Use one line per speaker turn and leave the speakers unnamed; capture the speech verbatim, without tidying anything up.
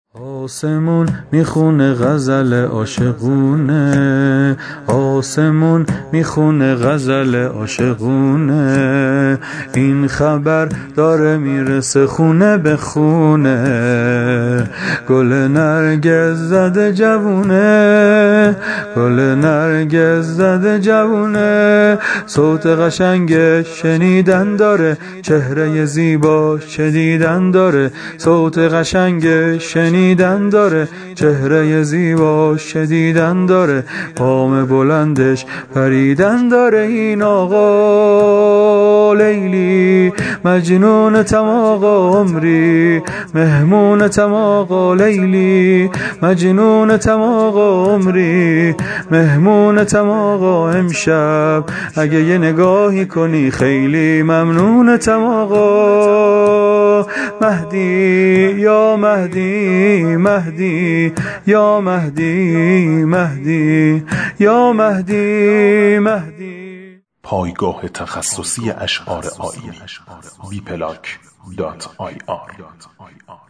آسمون میخونه غزل عاشقونه، آسمون میخونه غزل عاشقونه، این خبر داره میرسه خونه به خونه. گل نرگس زده جوونه، گل نرگس زده جوونه، صوت قشنگ شنیدن داره، چهره زیباش چه دیدن داره، صوت قشنگ شنیدن دیدن داره، چهره زیباش دیدن داره، قام بلندش پریدن داره. این آقا لیلی مجنون تمام عمری، مهمون تمام لیلی مجنون تمام عمری، مهمون تمام امشب، اگه یه نگاهی کنی خیلی ممنون تمام. مهدی یا مهدی، مهدی یا مهدی، مهدی یا مهدی، مهدی.
پایگاه تخصصی اشعار آیینی بی پلاک دات آی آر